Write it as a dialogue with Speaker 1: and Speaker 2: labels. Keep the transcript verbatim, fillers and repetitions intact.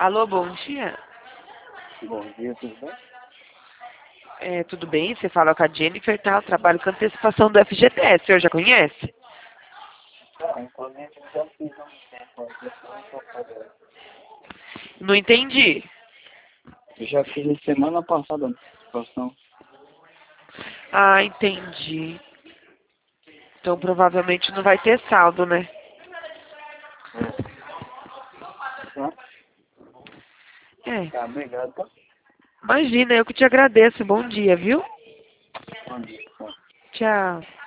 Speaker 1: Alô, bom dia.
Speaker 2: Bom dia, tudo bem?
Speaker 1: É, tudo bem? Você fala com a Jennifer, tá? Eu trabalho com antecipação do F G T S. O senhor já conhece?
Speaker 2: Ah, inclusive já fiz há um tempo a questão passada.
Speaker 1: Não entendi.
Speaker 2: Eu já fiz semana passada a situação.
Speaker 1: Ah, entendi. Então provavelmente não vai ter saldo, né?
Speaker 2: Tá?
Speaker 1: É.
Speaker 2: Tá, obrigado, tá?
Speaker 1: Imagina, eu que te agradeço. Bom dia, viu?
Speaker 2: Bom dia. Tá.
Speaker 1: Tchau.